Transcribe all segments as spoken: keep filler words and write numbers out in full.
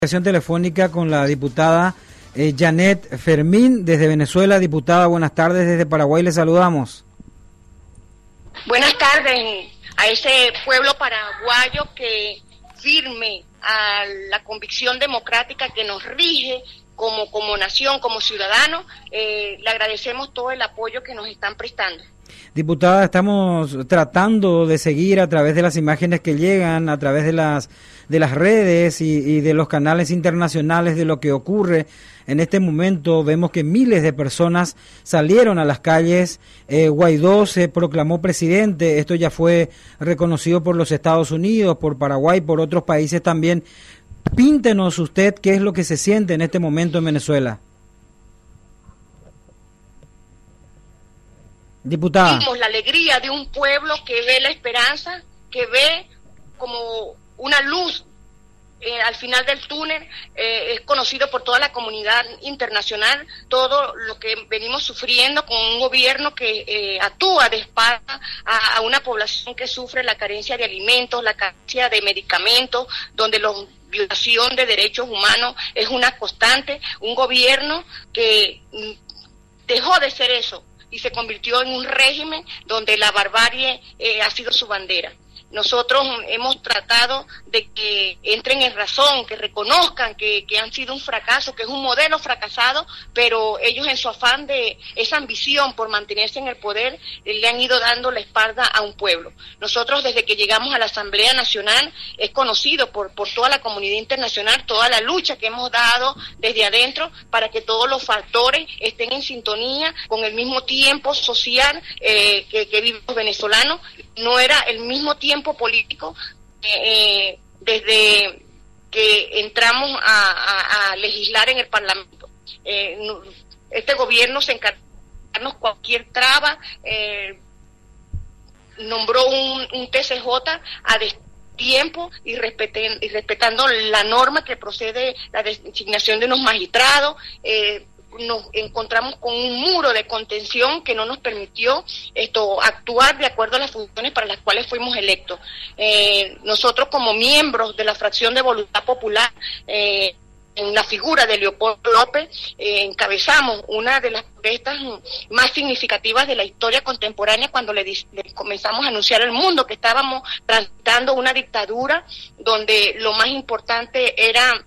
Comunicación telefónica con la diputada eh, Janet Fermín desde Venezuela. Diputada, buenas tardes, desde Paraguay le saludamos. Buenas tardes a ese pueblo paraguayo que firme a la convicción democrática que nos rige como, como nación, como ciudadanos. Eh, le agradecemos todo el apoyo que nos están prestando. Diputada, estamos tratando de seguir a través de las imágenes que llegan, a través de las de las redes y, y de los canales internacionales de lo que ocurre en este momento. Vemos que miles de personas salieron a las calles. eh, Guaidó se proclamó presidente. Esto ya fue reconocido por los Estados Unidos, por Paraguay, por otros países también. Píntenos usted qué es lo que se siente en este momento en Venezuela. Diputada. Vimos la alegría de un pueblo que ve la esperanza, que ve como una luz eh, al final del túnel. Eh, es conocido por toda la comunidad internacional todo lo que venimos sufriendo con un gobierno que eh, actúa de espalda a, a una población que sufre la carencia de alimentos, la carencia de medicamentos, donde los violación de derechos humanos es una constante. Un gobierno que mm, dejó de ser eso y se convirtió en un régimen donde la barbarie eh, ha sido su bandera. Nosotros hemos tratado de que entren en razón, que reconozcan que, que han sido un fracaso, que es un modelo fracasado, pero ellos en su afán de esa ambición por mantenerse en el poder, eh, le han ido dando la espalda a un pueblo. Nosotros desde que llegamos a la Asamblea Nacional es conocido por, por toda la comunidad internacional, toda la lucha que hemos dado desde adentro para que todos los factores estén en sintonía con el mismo tiempo social eh, que, que viven los venezolanos. No era el mismo tiempo político eh, desde que entramos a, a, a legislar en el Parlamento. Eh, este gobierno se encargó de darnos cualquier traba, eh, nombró un, un T C J a destiempo y, respeten, y respetando la norma que procede la designación de unos magistrados. Eh, nos encontramos con un muro de contención que no nos permitió esto actuar de acuerdo a las funciones para las cuales fuimos electos. Eh, nosotros como miembros de la fracción de Voluntad Popular, eh, en la figura de Leopoldo López, eh, encabezamos una de las protestas más significativas de la historia contemporánea cuando le, le comenzamos a anunciar al mundo que estábamos transitando una dictadura donde lo más importante era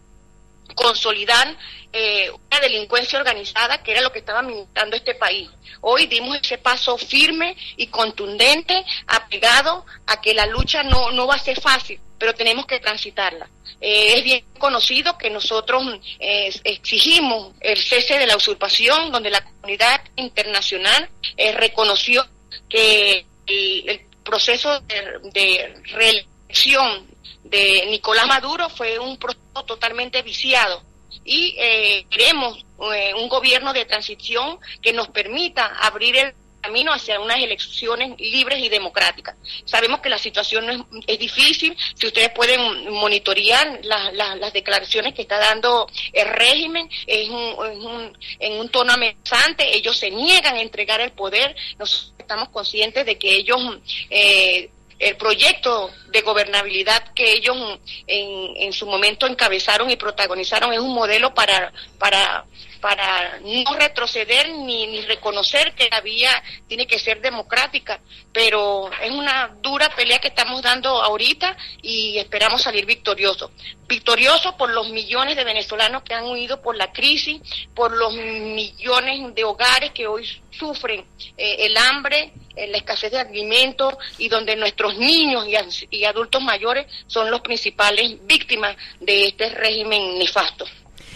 consolidar eh, una delincuencia organizada, que era lo que estaba minando este país. Hoy dimos ese paso firme y contundente, apegado a que la lucha no, no va a ser fácil, pero tenemos que transitarla. Eh, es bien conocido que nosotros eh, exigimos el cese de la usurpación, donde la comunidad internacional eh, reconoció que el, el proceso de, de reelección de Nicolás Maduro fue un proceso totalmente viciado y eh, queremos eh, un gobierno de transición que nos permita abrir el camino hacia unas elecciones libres y democráticas. Sabemos que la situación es, es difícil. Si ustedes pueden monitorear la, la, las declaraciones que está dando el régimen, es un, es un, en un tono amenazante. Ellos se niegan a entregar el poder. Nosotros estamos conscientes de que ellos eh, el proyecto de gobernabilidad que ellos en, en su momento encabezaron y protagonizaron es un modelo para para para no retroceder ni, ni reconocer que la vía tiene que ser democrática, pero es una dura pelea que estamos dando ahorita y esperamos salir victoriosos. Victoriosos por los millones de venezolanos que han huido por la crisis, por los millones de hogares que hoy sufren eh, el hambre, eh, la escasez de alimentos y donde nuestros niños y, y adultos mayores son los principales víctimas de este régimen nefasto.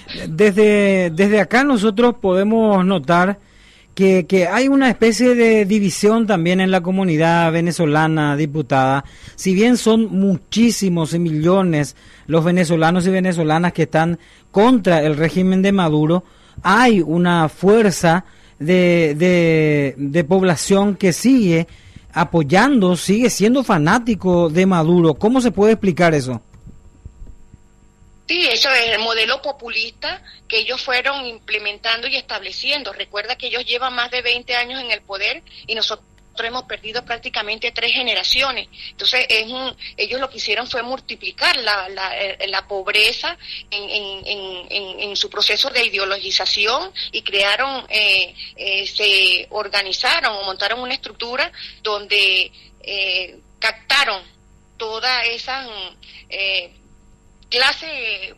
Desde, desde acá nosotros podemos notar que, que hay una especie de división también en la comunidad venezolana, diputada. Si bien son muchísimos y millones los venezolanos y venezolanas que están contra el régimen de Maduro, hay una fuerza de, de, de población que sigue apoyando, sigue siendo fanático de Maduro. ¿Cómo se puede explicar eso? Sí, eso es el modelo populista que ellos fueron implementando y estableciendo. Recuerda que ellos llevan más de veinte años en el poder y nosotros hemos perdido prácticamente tres generaciones. Entonces, es un, ellos lo que hicieron fue multiplicar la, la, la pobreza en, en, en, en su proceso de ideologización y crearon, eh, eh, se organizaron o montaron una estructura donde eh, captaron toda esa eh, clase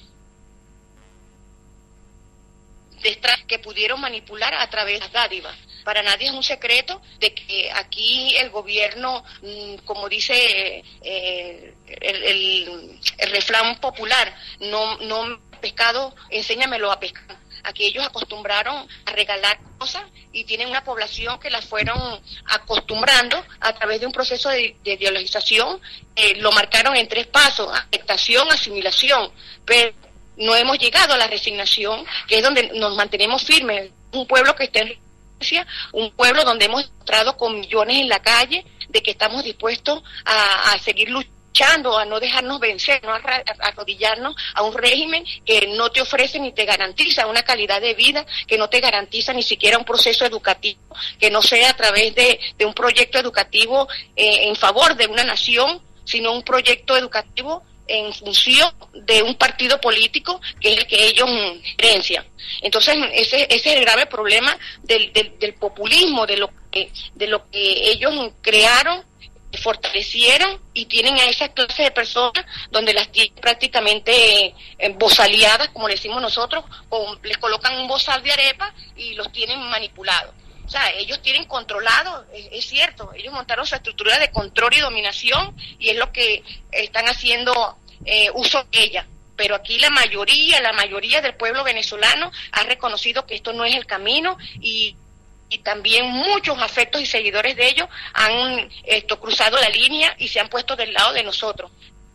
de extras que pudieron manipular a través de las dádivas. Para nadie es un secreto de que aquí el gobierno, como dice eh, el, el, el refrán popular, no, no pescado, enséñamelo a pescar. Aquí ellos acostumbraron a regalar cosas y tienen una población que la fueron acostumbrando a través de un proceso de, de ideologización. Eh, lo marcaron en tres pasos: aceptación, asimilación, pero no hemos llegado a la resignación, que es donde nos mantenemos firmes. Un pueblo que esté en resistencia, un pueblo donde hemos entrado con millones en la calle, de que estamos dispuestos a, a seguir luchando, a no dejarnos vencer, no a arrodillarnos a un régimen que no te ofrece ni te garantiza una calidad de vida, que no te garantiza ni siquiera un proceso educativo, que no sea a través de, de un proyecto educativo eh, en favor de una nación, sino un proyecto educativo en función de un partido político que es el que ellos creencian. Entonces ese, ese es el grave problema del, del, del populismo, de lo que de lo que ellos crearon, fortalecieron y tienen a esa clase de personas donde las tienen prácticamente eh, bozaleadas, como le decimos nosotros, con, les colocan un bozal de arepa y los tienen manipulados. O sea, ellos tienen controlado, es, es cierto, ellos montaron su estructura de control y dominación y es lo que están haciendo eh, uso de ella. Pero aquí la mayoría, la mayoría del pueblo venezolano ha reconocido que esto no es el camino y, y también muchos afectos y seguidores de ellos han esto, cruzado la línea y se han puesto del lado de nosotros.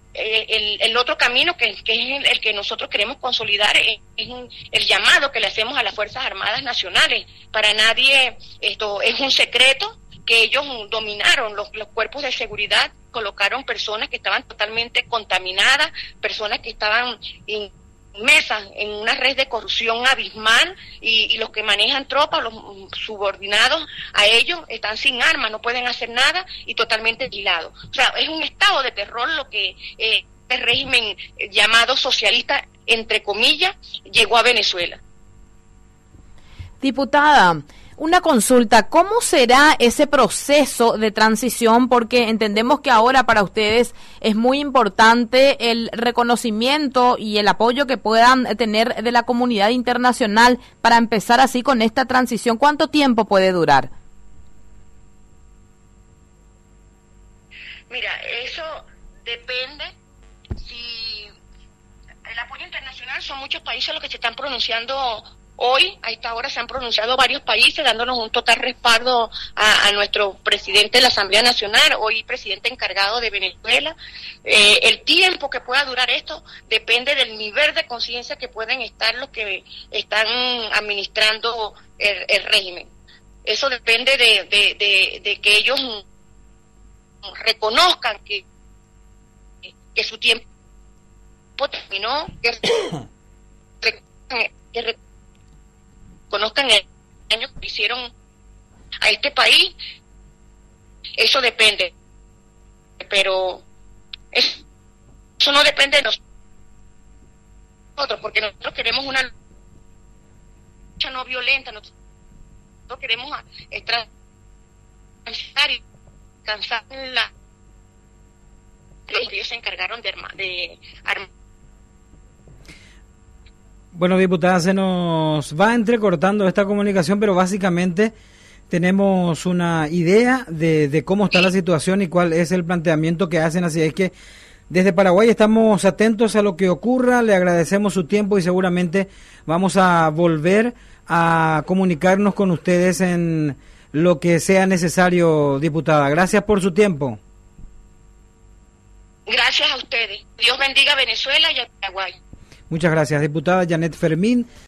El, el otro camino que, que es el, el que nosotros queremos consolidar es, es un, el llamado que le hacemos a las Fuerzas Armadas Nacionales. Para nadie esto es un secreto que ellos dominaron los, los cuerpos de seguridad, colocaron personas que estaban totalmente contaminadas, personas que estaban inmersas en una red de corrupción abismal y, y los que manejan tropas, los subordinados a ellos, están sin armas, no pueden hacer nada y totalmente vigilados. O sea, es un estado de terror lo que eh, este régimen llamado socialista, entre comillas, llegó a Venezuela. Diputada, una consulta, ¿cómo será ese proceso de transición? Porque entendemos que ahora para ustedes es muy importante el reconocimiento y el apoyo que puedan tener de la comunidad internacional para empezar así con esta transición. ¿Cuánto tiempo puede durar? Mira, eso depende. Si el apoyo internacional, son muchos países los que se están pronunciando. Hoy, a esta hora, se han pronunciado varios países dándonos un total respaldo a, a nuestro presidente de la Asamblea Nacional, hoy presidente encargado de Venezuela. Eh, el tiempo que pueda durar esto depende del nivel de conciencia que pueden estar los que están administrando el, el régimen. Eso depende de, de, de, de que ellos reconozcan que, que su tiempo terminó, que, que conozcan el daño que hicieron a este país. Eso depende, pero eso, eso no depende de nosotros, porque nosotros queremos una lucha no violenta, nosotros queremos transitar y alcanzar la ellos se encargaron de armar de armar. Bueno, diputada, se nos va entrecortando esta comunicación, pero básicamente tenemos una idea de, de cómo está la situación y cuál es el planteamiento que hacen. Así es que desde Paraguay estamos atentos a lo que ocurra, le agradecemos su tiempo y seguramente vamos a volver a comunicarnos con ustedes en lo que sea necesario, diputada. Gracias por su tiempo. Gracias a ustedes. Dios bendiga a Venezuela y a Paraguay. Muchas gracias, diputada Janet Fermín.